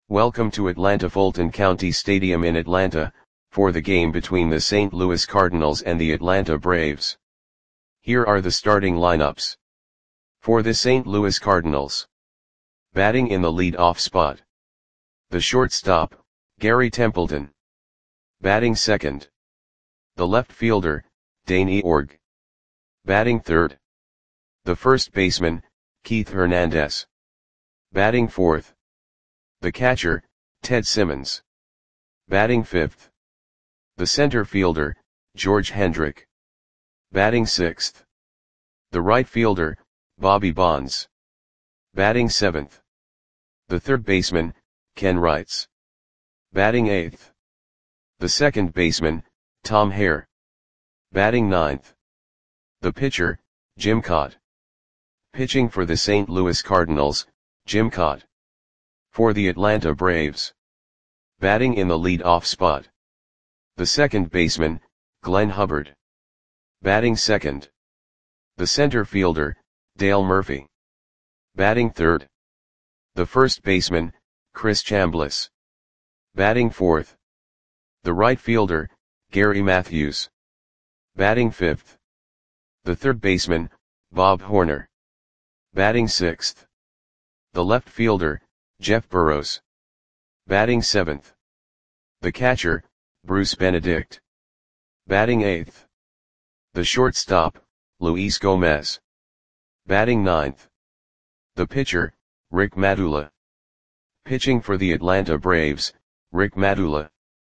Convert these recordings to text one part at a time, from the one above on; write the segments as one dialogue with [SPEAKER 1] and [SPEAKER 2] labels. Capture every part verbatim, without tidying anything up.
[SPEAKER 1] Welcome to Atlanta Fulton County Stadium in Atlanta, for the game between the Saint Louis Cardinals and the Atlanta Braves. Here are the starting lineups. For the Saint Louis Cardinals. Batting in the lead-off spot. The shortstop, Gary Templeton. Batting second. The left fielder, Dane Eorg. Batting third. The first baseman, Keith Hernandez. Batting fourth. The catcher, Ted Simmons. Batting fifth. The center fielder, George Hendrick. Batting sixth. The right fielder, Bobby Bonds. Batting seventh. The third baseman, Ken Wrights. Batting eighth. The second baseman, Tom Hare. Batting ninth. The pitcher, Jim Kaat. Pitching for the Saint Louis Cardinals, Jim Kaat. For the Atlanta Braves. Batting in the lead-off spot. The second baseman, Glenn Hubbard. Batting second. The center fielder, Dale Murphy. Batting third. The first baseman, Chris Chambliss. Batting fourth. The right fielder, Gary Matthews. Batting fifth. The third baseman, Bob Horner. Batting sixth. The left fielder, Jeff Burrows. Batting seventh. The catcher, Bruce Benedict. Batting eighth. The shortstop, Luis Gomez. Batting ninth. The pitcher, Rick Madula. Pitching for the Atlanta Braves, Rick Madula.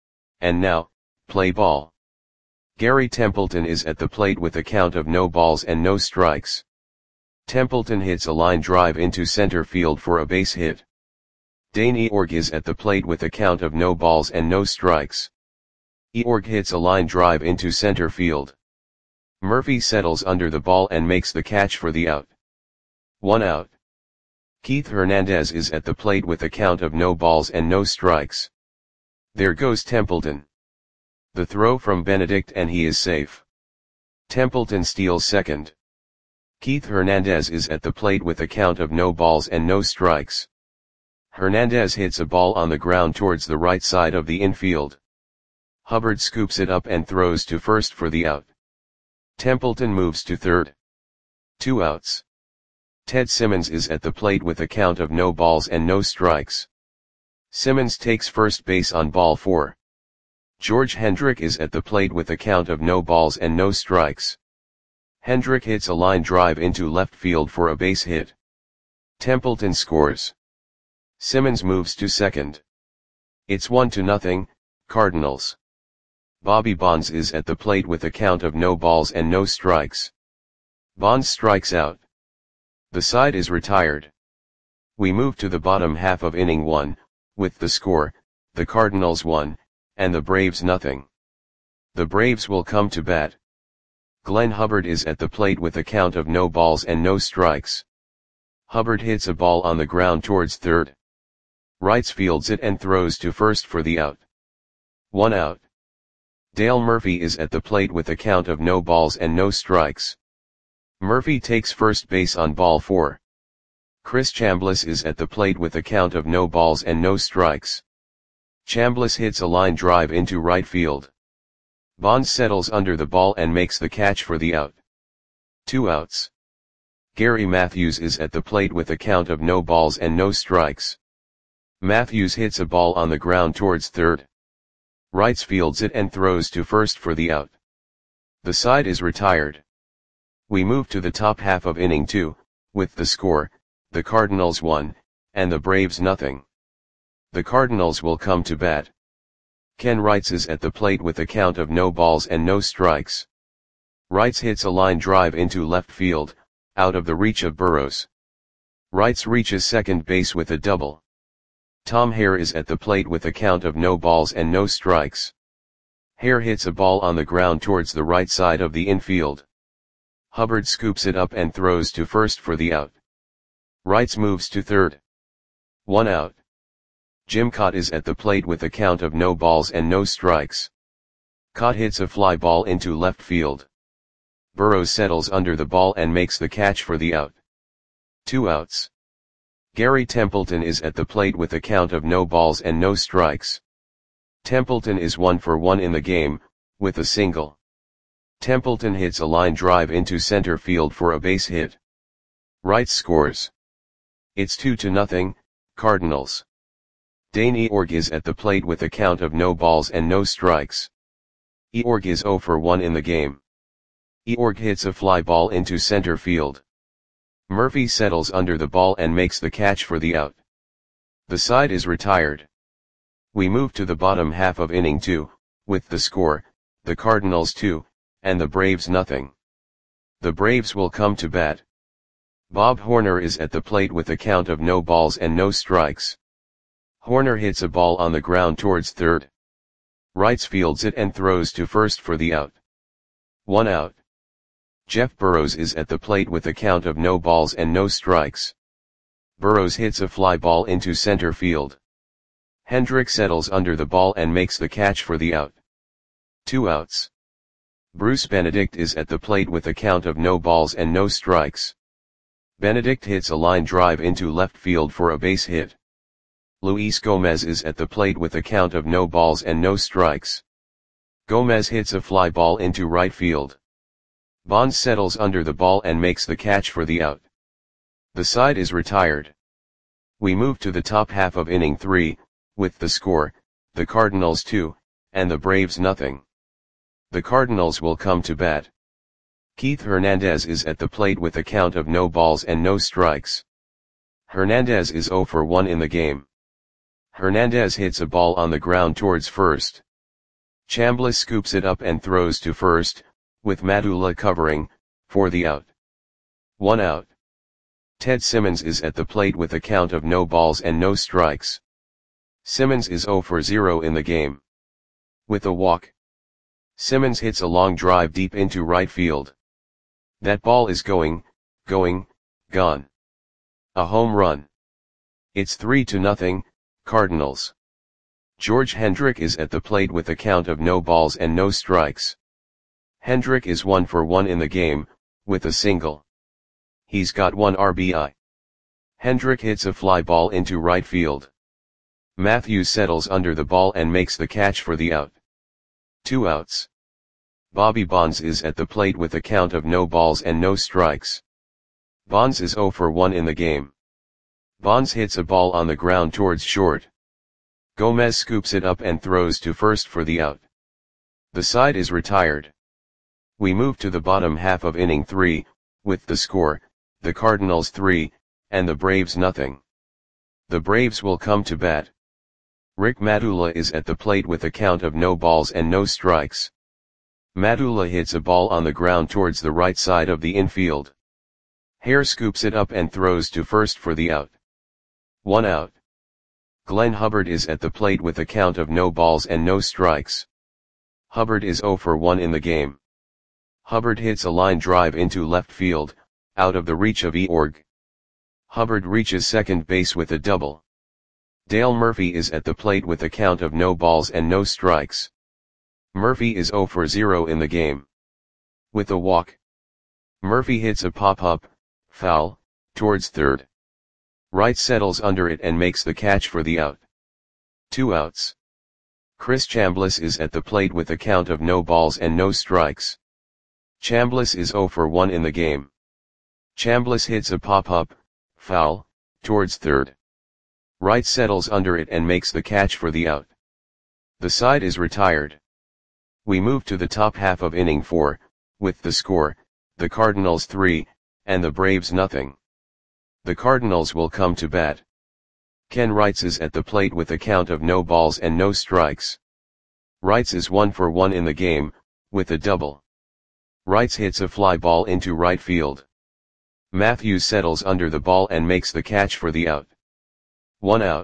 [SPEAKER 1] And now, play ball. Gary Templeton is at the plate with a count of no balls and no strikes. Templeton hits a line drive into center field for a base hit. Dane Eorg is at the plate with a count of no balls and no strikes. Eorg hits a line drive into center field. Murphy settles under the ball and makes the catch for the out. One out. Keith Hernandez is at the plate with a count of no balls and no strikes. There goes Templeton. The throw from Benedict and he is safe. Templeton steals second. Keith Hernandez is at the plate with a count of no balls and no strikes. Hernandez hits a ball on the ground towards the right side of the infield. Hubbard scoops it up and throws to first for the out. Templeton moves to third. Two outs. Ted Simmons is at the plate with a count of no balls and no strikes. Simmons takes first base on ball four. George Hendrick is at the plate with a count of no balls and no strikes. Hendrick hits a line drive into left field for a base hit. Templeton scores. Simmons moves to second. It's one to nothing, Cardinals. Bobby Bonds is at the plate with a count of no balls and no strikes. Bonds strikes out. The side is retired. We move to the bottom half of inning one, with the score, the Cardinals one, and the Braves nothing. The Braves will come to bat. Glenn Hubbard is at the plate with a count of no balls and no strikes. Hubbard hits a ball on the ground towards third. Wrights fields it and throws to first for the out. One out. Dale Murphy is at the plate with a count of no balls and no strikes. Murphy takes first base on ball four. Chris Chambliss is at the plate with a count of no balls and no strikes. Chambliss hits a line drive into right field. Bonds settles under the ball and makes the catch for the out. Two outs. Gary Matthews is at the plate with a count of no balls and no strikes. Matthews hits a ball on the ground towards third. Wrights fields it and throws to first for the out. The side is retired. We move to the top half of inning two, with the score, the Cardinals one, and the Braves nothing. The Cardinals will come to bat. Ken Wrights is at the plate with a count of no balls and no strikes. Wrights hits a line drive into left field, out of the reach of Burrows. Wrights reaches second base with a double. Tom Hare is at the plate with a count of no balls and no strikes. Hare hits a ball on the ground towards the right side of the infield. Hubbard scoops it up and throws to first for the out. Wrights moves to third. One out. Jim Kaat is at the plate with a count of no balls and no strikes. Kaat hits a fly ball into left field. Burrows settles under the ball and makes the catch for the out. Two outs. Gary Templeton is at the plate with a count of no balls and no strikes. Templeton is one for one in the game, with a single. Templeton hits a line drive into center field for a base hit. Wright scores. It's two to nothing, Cardinals. Dane Eorg is at the plate with a count of no balls and no strikes. Eorg is zero for one in the game. Eorg hits a fly ball into center field. Murphy settles under the ball and makes the catch for the out. The side is retired. We move to the bottom half of inning two, with the score, the Cardinals two, and the Braves nothing. The Braves will come to bat. Bob Horner is at the plate with a count of no balls and no strikes. Horner hits a ball on the ground towards third. Wright fields it and throws to first for the out. One out. Jeff Burrows is at the plate with a count of no balls and no strikes. Burrows hits a fly ball into center field. Hendrick settles under the ball and makes the catch for the out. Two outs. Bruce Benedict is at the plate with a count of no balls and no strikes. Benedict hits a line drive into left field for a base hit. Luis Gomez is at the plate with a count of no balls and no strikes. Gomez hits a fly ball into right field. Bonds settles under the ball and makes the catch for the out. The side is retired. We move to the top half of inning three, with the score, the Cardinals two, and the Braves nothing. The Cardinals will come to bat. Keith Hernandez is at the plate with a count of no balls and no strikes. Hernandez is zero for one in the game. Hernandez hits a ball on the ground towards first. Chambliss scoops it up and throws to first, with Madula covering, for the out. One out. Ted Simmons is at the plate with a count of no balls and no strikes. Simmons is zero for zero in the game. With a walk. Simmons hits a long drive deep into right field. That ball is going, going, gone. A home run. It's three to nothing, Cardinals. George Hendrick is at the plate with a count of no balls and no strikes. Hendrick is one for one in the game, with a single. He's got one R B I. Hendrick hits a fly ball into right field. Matthews settles under the ball and makes the catch for the out. Two outs. Bobby Bonds is at the plate with a count of no balls and no strikes. Bonds is zero for one in the game. Bonds hits a ball on the ground towards short. Gomez scoops it up and throws to first for the out. The side is retired. We move to the bottom half of inning three, with the score, the Cardinals three, and the Braves nothing. The Braves will come to bat. Rick Madula is at the plate with a count of no balls and no strikes. Madula hits a ball on the ground towards the right side of the infield. Hare scoops it up and throws to first for the out. One out. Glenn Hubbard is at the plate with a count of no balls and no strikes. Hubbard is zero for one in the game. Hubbard hits a line drive into left field, out of the reach of Eorg. Hubbard reaches second base with a double. Dale Murphy is at the plate with a count of no balls and no strikes. Murphy is zero for zero in the game. With a walk. Murphy hits a pop-up, foul, towards third. Wright settles under it and makes the catch for the out. Two outs. Chris Chambliss is at the plate with a count of no balls and no strikes. Chambliss is zero for one in the game. Chambliss hits a pop-up, foul, towards third. Wright settles under it and makes the catch for the out. The side is retired. We move to the top half of inning four, with the score, the Cardinals three, and the Braves nothing. The Cardinals will come to bat. Ken Wrights is at the plate with a count of no balls and no strikes. Wrights is one for one in the game, with a double. Wrights hits a fly ball into right field. Matthews settles under the ball and makes the catch for the out. One out.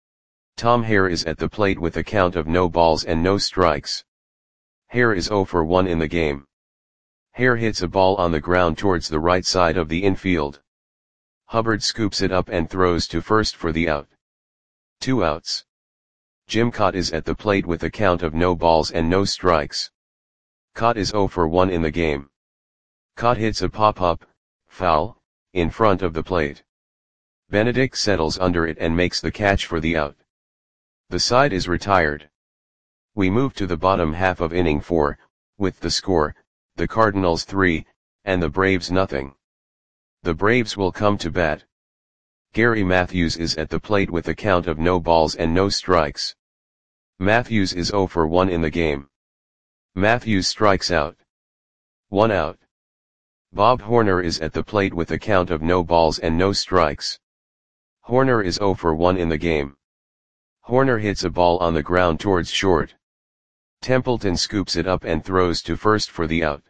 [SPEAKER 1] Tom Hare is at the plate with a count of no balls and no strikes. Hare is zero for one in the game. Hare hits a ball on the ground towards the right side of the infield. Hubbard scoops it up and throws to first for the out. Two outs. Jim Kaat is at the plate with a count of no balls and no strikes. Kaat is zero for one in the game. Kaat hits a pop-up, foul, in front of the plate. Benedict settles under it and makes the catch for the out. The side is retired. We move to the bottom half of inning four, with the score, the Cardinals three, and the Braves nothing. The Braves will come to bat. Gary Matthews is at the plate with a count of no balls and no strikes. Matthews is zero for one in the game. Matthews strikes out. One out. Bob Horner is at the plate with a count of no balls and no strikes. Horner is zero for one in the game. Horner hits a ball on the ground towards short. Templeton scoops it up and throws to first for the out.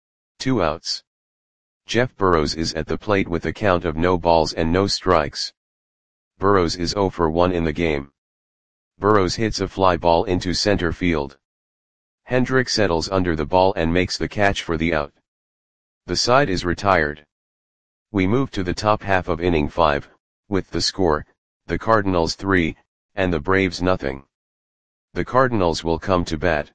[SPEAKER 1] Two outs. Jeff Burrows is at the plate with a count of no balls and no strikes. Burrows is zero for one in the game. Burrows hits a fly ball into center field. Hendrick settles under the ball and makes the catch for the out. The side is retired. We move to the top half of inning five, with the score, the Cardinals three, and the Braves nothing. The Cardinals will come to bat.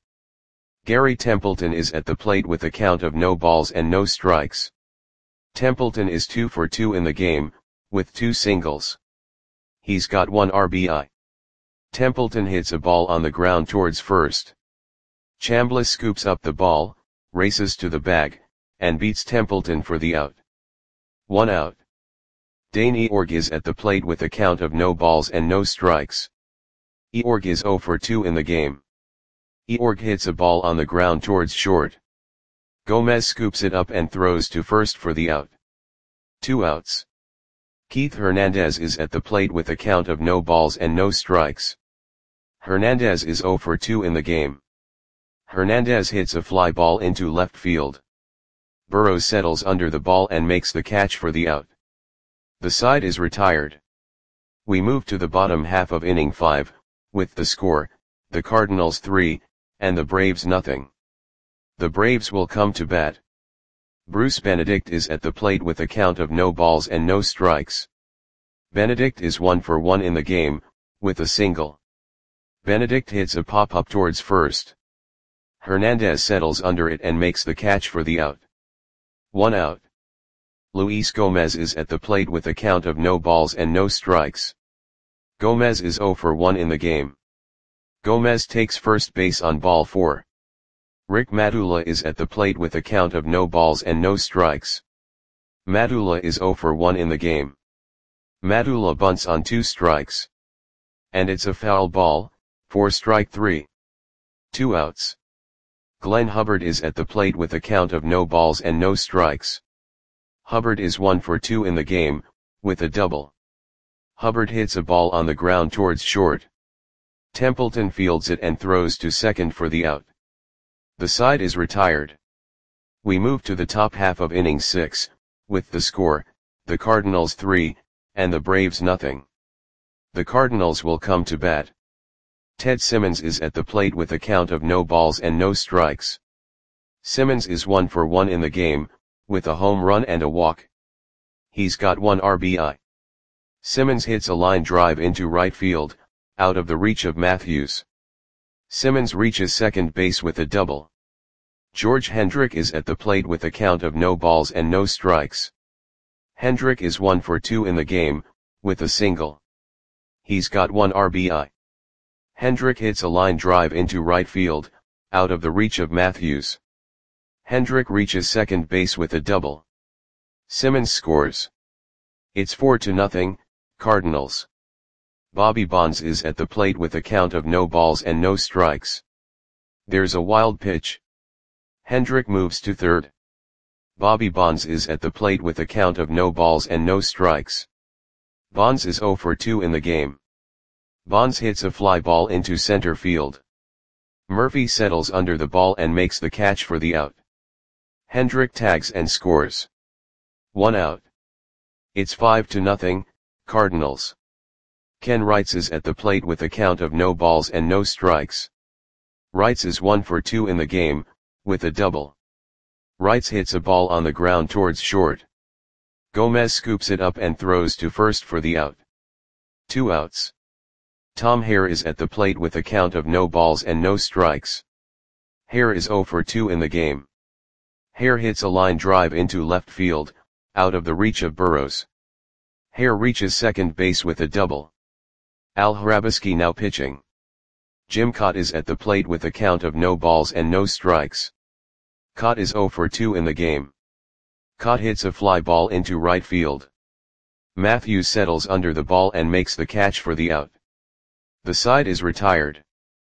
[SPEAKER 1] Gary Templeton is at the plate with a count of no balls and no strikes. Templeton is two for two in the game, with two singles. He's got one R B I. Templeton hits a ball on the ground towards first. Chambliss scoops up the ball, races to the bag, and beats Templeton for the out. One out. Dane Eorg is at the plate with a count of no balls and no strikes. Eorg is zero for two in the game. Eorg hits a ball on the ground towards short. Gomez scoops it up and throws to first for the out. Two outs. Keith Hernandez is at the plate with a count of no balls and no strikes. Hernandez is zero for two in the game. Hernandez hits a fly ball into left field. Burrows settles under the ball and makes the catch for the out. The side is retired. We move to the bottom half of inning five, with the score, the Cardinals three, and the Braves nothing. The Braves will come to bat. Bruce Benedict is at the plate with a count of no balls and no strikes. Benedict is one for one in the game, with a single. Benedict hits a pop-up towards first. Hernandez settles under it and makes the catch for the out. One out. Luis Gomez is at the plate with a count of no balls and no strikes. Gomez is zero for one in the game. Gomez takes first base on ball four. Rick Madula is at the plate with a count of no balls and no strikes. Madula is zero for one in the game. Madula bunts on two strikes. And it's a foul ball, for strike three. Two outs. Glenn Hubbard is at the plate with a count of no balls and no strikes. Hubbard is one for two in the game, with a double. Hubbard hits a ball on the ground towards short. Templeton fields it and throws to second for the out. The side is retired. We move to the top half of inning six, with the score, the Cardinals three, and the Braves nothing. The Cardinals will come to bat. Ted Simmons is at the plate with a count of no balls and no strikes. Simmons is one for one in the game, with a home run and a walk. He's got one R B I. Simmons hits a line drive into right field, out of the reach of Matthews. Simmons reaches second base with a double. George Hendrick is at the plate with a count of no balls and no strikes. Hendrick is one for two in the game, with a single. He's got one R B I. Hendrick hits a line drive into right field, out of the reach of Matthews. Hendrick reaches second base with a double. Simmons scores. It's four to nothing, Cardinals. Bobby Bonds is at the plate with a count of no balls and no strikes. There's a wild pitch. Hendrick moves to third. Bobby Bonds is at the plate with a count of no balls and no strikes. Bonds is zero for two in the game. Bonds hits a fly ball into center field. Murphy settles under the ball and makes the catch for the out. Hendrick tags and scores. One out. It's five to nothing, Cardinals. Ken Wrights is at the plate with a count of no balls and no strikes. Wrights is one for two in the game, with a double. Wrights hits a ball on the ground towards short. Gomez scoops it up and throws to first for the out. Two outs. Tom Hare is at the plate with a count of no balls and no strikes. Hare is zero for two in the game. Hare hits a line drive into left field, out of the reach of Burrows. Hare reaches second base with a double. Al-Hrabisky now pitching. Jim Kaat is at the plate with a count of no balls and no strikes. Kaat is zero for two in the game. Kaat hits a fly ball into right field. Matthews settles under the ball and makes the catch for the out. The side is retired.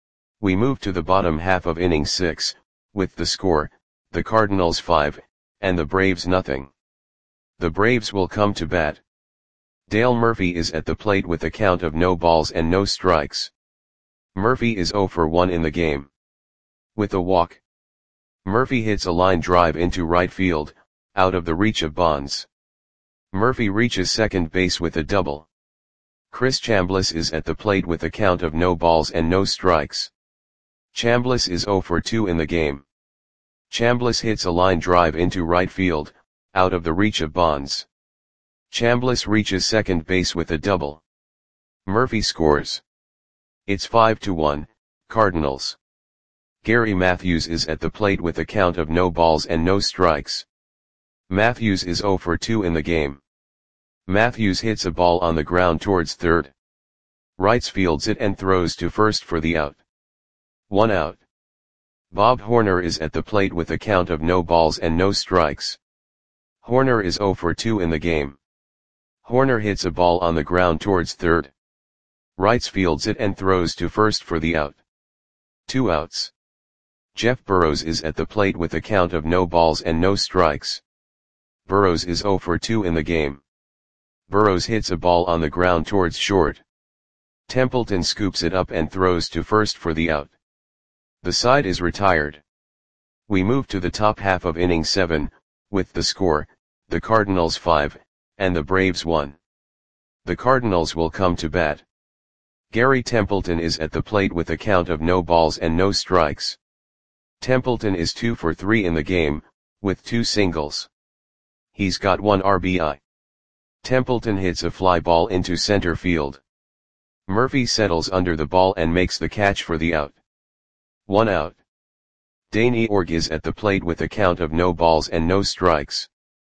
[SPEAKER 1] We move to the bottom half of inning six, with the score, the Cardinals five, and the Braves nothing. The Braves will come to bat. Dale Murphy is at the plate with a count of no balls and no strikes. Murphy is zero for one in the game. With a walk. Murphy hits a line drive into right field, out of the reach of Bonds. Murphy reaches second base with a double. Chris Chambliss is at the plate with a count of no balls and no strikes. Chambliss is zero for two in the game. Chambliss hits a line drive into right field, out of the reach of Bonds. Chambliss reaches second base with a double. Murphy scores. It's five to one, Cardinals. Gary Matthews is at the plate with a count of no balls and no strikes. Matthews is zero for two in the game. Matthews hits a ball on the ground towards third. Wrights fields it and throws to first for the out. One out. Bob Horner is at the plate with a count of no balls and no strikes. Horner is zero for two in the game. Horner hits a ball on the ground towards third. Wrights fields it and throws to first for the out. Two outs. Jeff Burrows is at the plate with a count of no balls and no strikes. Burrows is zero for two in the game. Burrows hits a ball on the ground towards short. Templeton scoops it up and throws to first for the out. The side is retired. We move to the top half of inning seven, with the score, the Cardinals five, and the Braves one. The Cardinals will come to bat. Gary Templeton is at the plate with a count of no balls and no strikes. Templeton is two for three in the game, with two singles. He's got one R B I. Templeton hits a fly ball into center field. Murphy settles under the ball and makes the catch for the out. One out. Dane Eorg is at the plate with a count of no balls and no strikes.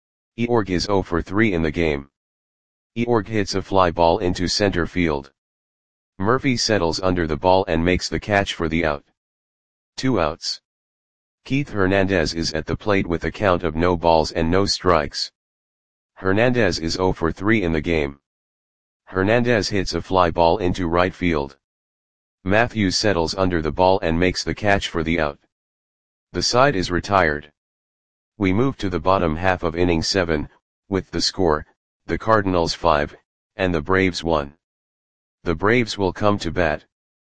[SPEAKER 1] Eorg is zero for three in the game. Eorg hits a fly ball into center field. Murphy settles under the ball and makes the catch for the out. Two outs. Keith Hernandez is at the plate with a count of no balls and no strikes. Hernandez is zero for three in the game. Hernandez hits a fly ball into right field. Matthews settles under the ball and makes the catch for the out. The side is retired. We move to the bottom half of inning seven, with the score, the Cardinals five, and the Braves one. The Braves will come to bat.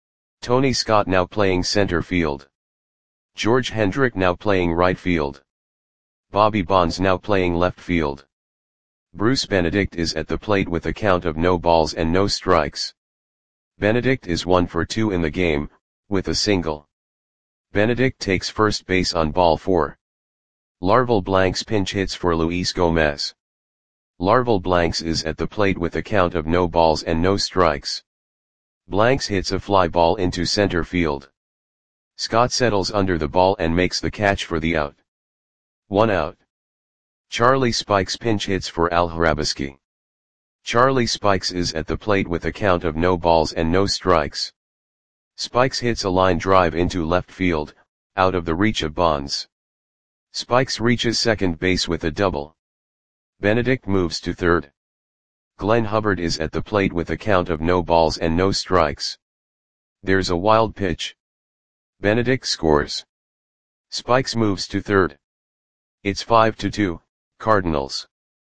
[SPEAKER 1] Tony Scott now playing center field. George Hendrick now playing right field. Bobby Bonds now playing left field. Bruce Benedict is at the plate with a count of no balls and no strikes. Benedict is one for two in the game, with a single. Benedict takes first base on ball four. Larval Blanks pinch hits for Luis Gomez. Larval Blanks is at the plate with a count of no balls and no strikes. Blanks hits a fly ball into center field. Scott settles under the ball and makes the catch for the out. One out. Charlie Spikes pinch hits for Al-Hrabisky. Charlie Spikes is at the plate with a count of no balls and no strikes. Spikes hits a line drive into left field, out of the reach of Bonds. Spikes reaches second base with a double. Benedict moves to third. Glenn Hubbard is at the plate with a count of no balls and no strikes. There's a wild pitch. Benedict scores. Spikes moves to third. It's five to two, Cardinals.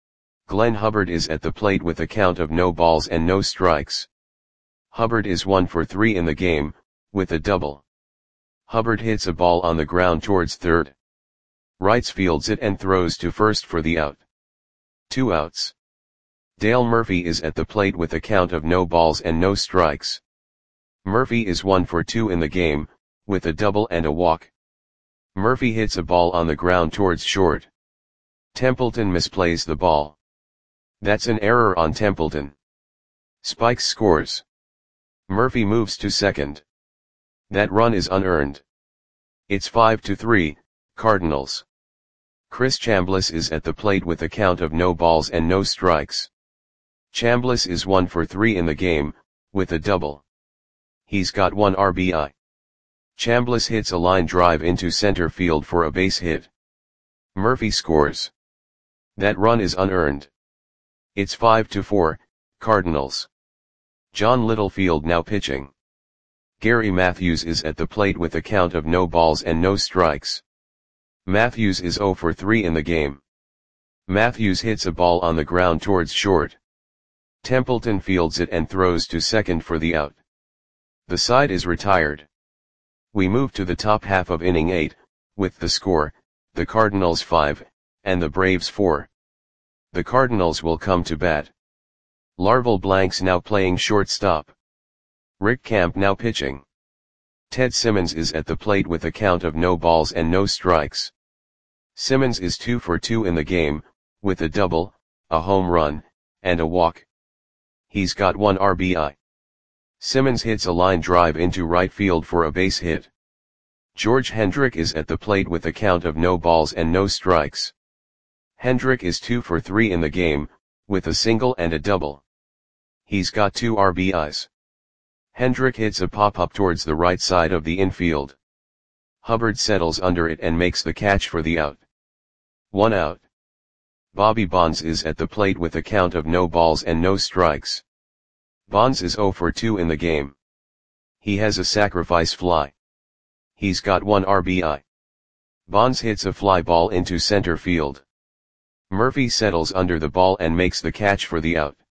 [SPEAKER 1] Glenn Hubbard is at the plate with a count of no balls and no strikes. Hubbard is one for three in the game, with a double. Hubbard hits a ball on the ground towards third. Wrights fields it and throws to first for the out. Two outs. Dale Murphy is at the plate with a count of no balls and no strikes. Murphy is one for two in the game, with a double and a walk. Murphy hits a ball on the ground towards short. Templeton misplays the ball. That's an error on Templeton. Spikes scores. Murphy moves to second. That run is unearned. It's five to three, Cardinals. Chris Chambliss is at the plate with a count of no balls and no strikes. Chambliss is one for three in the game, with a double. He's got one R B I. Chambliss hits a line drive into center field for a base hit. Murphy scores. That run is unearned. It's five to four, Cardinals. John Littlefield now pitching. Gary Matthews is at the plate with a count of no balls and no strikes. Matthews is zero for three in the game. Matthews hits a ball on the ground towards short. Templeton fields it and throws to second for the out. The side is retired. We move to the top half of inning eight, with the score, the Cardinals five, and the Braves four. The Cardinals will come to bat. Larval Blanks now playing shortstop. Rick Camp now pitching. Ted Simmons is at the plate with a count of no balls and no strikes. Simmons is two for two in the game, with a double, a home run, and a walk. He's got one R B I. Simmons hits a line drive into right field for a base hit. George Hendrick is at the plate with a count of no balls and no strikes. Hendrick is two for three in the game, with a single and a double. He's got two R B Is. Hendrick hits a pop-up towards the right side of the infield. Hubbard settles under it and makes the catch for the out. One out. Bobby Bonds is at the plate with a count of no balls and no strikes. Bonds is zero for two in the game. He has a sacrifice fly. He's got one R B I. Bonds hits a fly ball into center field. Murphy settles under the ball and makes the catch for the out.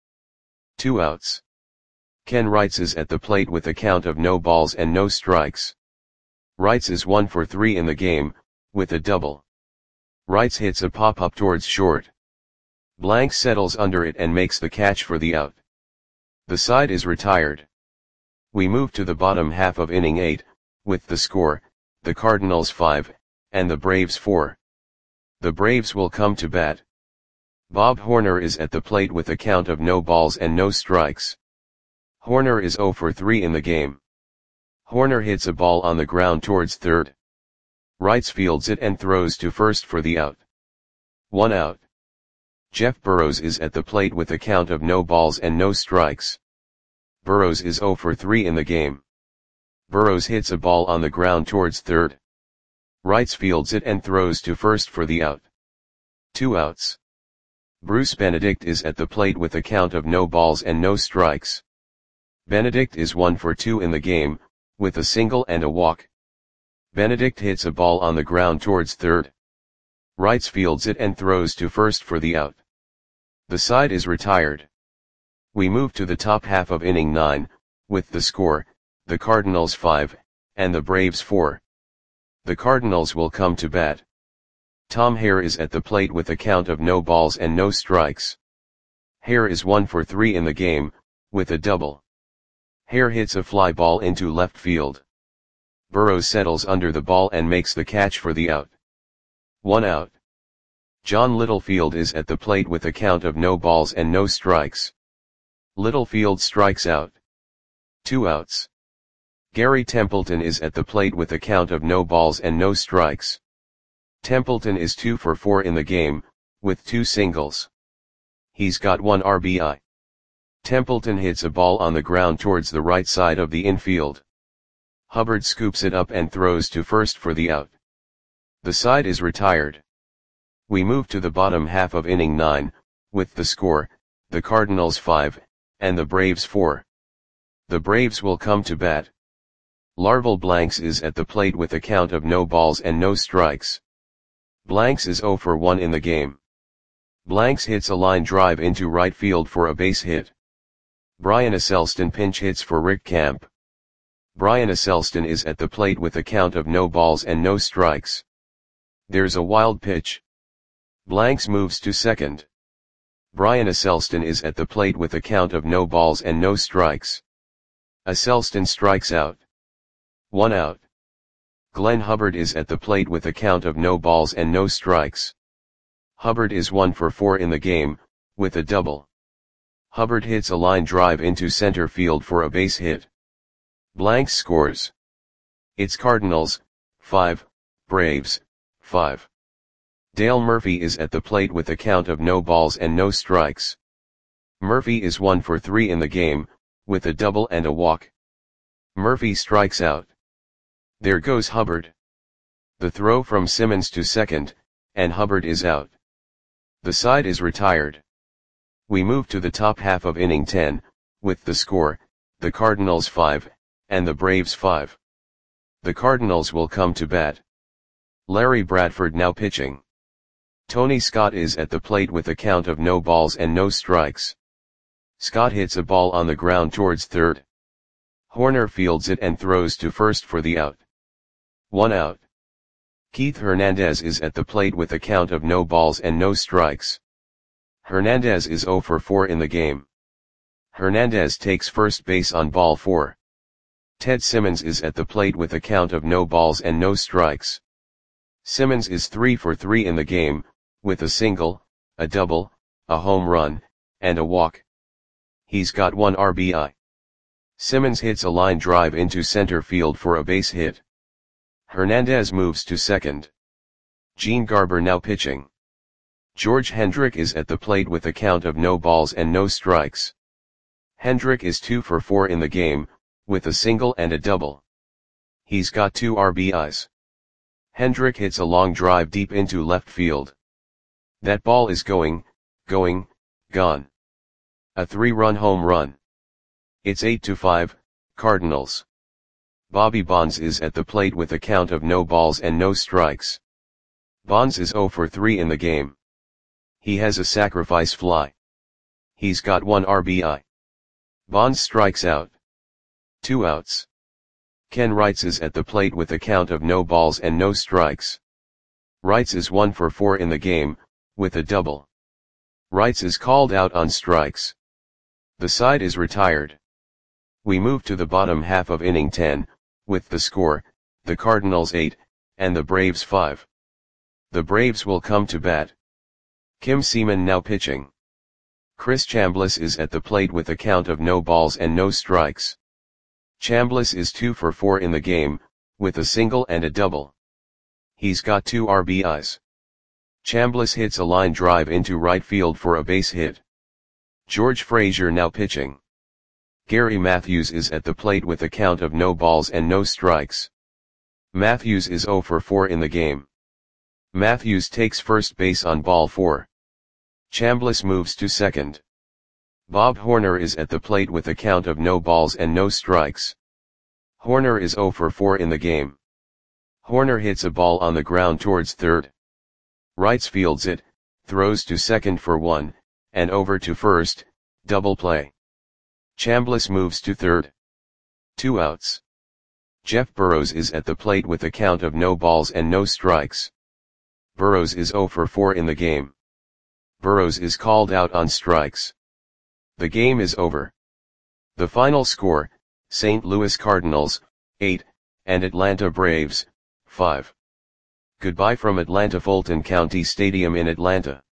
[SPEAKER 1] Two outs. Ken Wrights is at the plate with a count of no balls and no strikes. Wrights is one for three in the game, with a double. Wrights hits a pop-up towards short. Blank settles under it and makes the catch for the out. The side is retired. We move to the bottom half of inning eight, with the score, the Cardinals five, and the Braves four. The Braves will come to bat. Bob Horner is at the plate with a count of no balls and no strikes. Horner is zero for three in the game. Horner hits a ball on the ground towards third. Wrights fields it and throws to first for the out. One out. Jeff Burrows is at the plate with a count of no balls and no strikes. Burrows is zero for three in the game. Burrows hits a ball on the ground towards third. Wrights fields it and throws to first for the out. Two outs. Bruce Benedict is at the plate with a count of no balls and no strikes. Benedict is one for two in the game, with a single and a walk. Benedict hits a ball on the ground towards third. Wrights fields it and throws to first for the out. The side is retired. We move to the top half of inning nine, with the score, the Cardinals five, and the Braves four. The Cardinals will come to bat. Tom Hare is at the plate with a count of no balls and no strikes. Hare is one for three in the game, with a double. Hare hits a fly ball into left field. Burrows settles under the ball and makes the catch for the out. One out. John Littlefield is at the plate with a count of no balls and no strikes. Littlefield strikes out. Two outs. Gary Templeton is at the plate with a count of no balls and no strikes. Templeton is two for four in the game, with two singles. He's got one R B I. Templeton hits a ball on the ground towards the right side of the infield. Hubbard scoops it up and throws to first for the out. The side is retired. We move to the bottom half of inning nine, with the score, the Cardinals five, and the Braves four. The Braves will come to bat. Larval Blanks is at the plate with a count of no balls and no strikes. Blanks is zero for one in the game. Blanks hits a line drive into right field for a base hit. Brian Asselston pinch hits for Rick Camp. Brian Asselston is at the plate with a count of no balls and no strikes. There's a wild pitch. Blanks moves to second. Brian Asselston is at the plate with a count of no balls and no strikes. Asselston strikes out. One out. Glenn Hubbard is at the plate with a count of no balls and no strikes. Hubbard is one for four in the game, with a double. Hubbard hits a line drive into center field for a base hit. Blanks scores. It's Cardinals, five, Braves, five. Dale Murphy is at the plate with a count of no balls and no strikes. Murphy is one for three in the game, with a double and a walk. Murphy strikes out. There goes Hubbard. The throw from Simmons to second, and Hubbard is out. The side is retired. We move to the top half of inning ten, with the score, the Cardinals five, and the Braves five. The Cardinals will come to bat. Larry Bradford now pitching. Tony Scott is at the plate with a count of no balls and no strikes. Scott hits a ball on the ground towards third. Horner fields it and throws to first for the out. One out. Keith Hernandez is at the plate with a count of no balls and no strikes. Hernandez is zero for four in the game. Hernandez takes first base on ball four. Ted Simmons is at the plate with a count of no balls and no strikes. Simmons is three for three in the game, with a single, a double, a home run, and a walk. He's got one R B I. Simmons hits a line drive into center field for a base hit. Hernandez moves to second. Gene Garber now pitching. George Hendrick is at the plate with a count of no balls and no strikes. Hendrick is two for four in the game, with a single and a double. He's got two R B Is. Hendrick hits a long drive deep into left field. That ball is going, going, gone. A three-run home run. It's eight to five, Cardinals. Bobby Bonds is at the plate with a count of no balls and no strikes. Bonds is zero for three in the game. He has a sacrifice fly. He's got one R B I. Bonds strikes out. Two outs. Ken Wrights is at the plate with a count of no balls and no strikes. Wrights is one for four in the game, with a double. Wrights is called out on strikes. The side is retired. We move to the bottom half of inning ten, with the score, the Cardinals eight, and the Braves five. The Braves will come to bat. Kim Seaman now pitching. Chris Chambliss is at the plate with a count of no balls and no strikes. Chambliss is two for four in the game, with a single and a double. He's got two R B Is. Chambliss hits a line drive into right field for a base hit. George Frazier now pitching. Gary Matthews is at the plate with a count of no balls and no strikes. Matthews is zero for four in the game. Matthews takes first base on ball four. Chambliss moves to second. Bob Horner is at the plate with a count of no balls and no strikes. Horner is zero for four in the game. Horner hits a ball on the ground towards third. Wrights fields it, throws to second for one, and over to first, double play. Chambliss moves to third. Two outs. Jeff Burrows is at the plate with a count of no balls and no strikes. Burrows is zero for four in the game. Burrows is called out on strikes. The game is over. The final score, Saint Louis Cardinals, eight, and Atlanta Braves, five. Goodbye from Atlanta Fulton County Stadium in Atlanta.